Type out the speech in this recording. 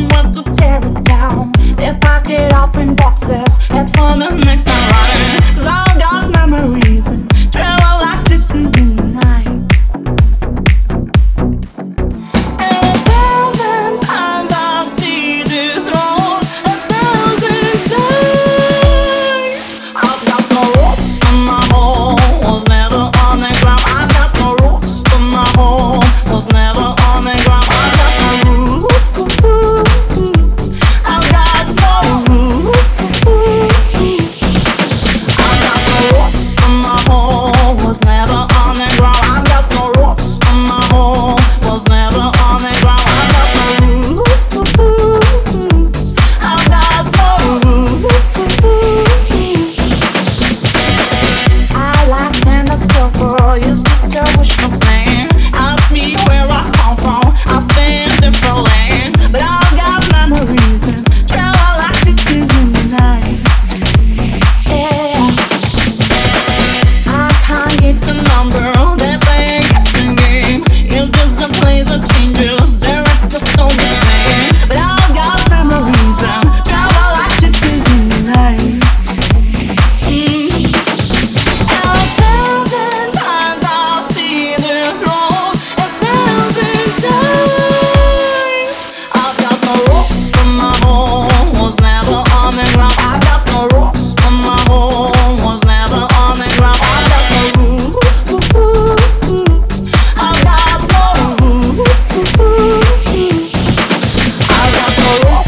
want to tear it down. They pack it up in boxes, head for the next line. 'Cause I've got memories and travel like gypsies in the night. And 1,000 times I'll see this road, 1,000 times. I've got no roots, but my home was never on the ground. I've got no roots, but my home was never on the ground. I've got no roots. I've got no roots. I've got no roots, but my home was never on the ground. I've got no roots, but my home was never on the ground. I've got no roots. I've got no roots. I like sand that's still for used to still wish for pain. Ask me where I come from, I'll stay in different lane. But I've got memories and travel like gypsies in the night. Yeah, I can't get some number, they play a guessing game. It's just the place that changes, the rest is still the same. But I've got memories and travel like gypsies in the night. And 1,000 times I'll see this road, 1,000 times. I've got no roots, but my home was never on the ground. I've got no roots, but my home was never on the ground. I've got no roots. I've got no roots. I've got no roots.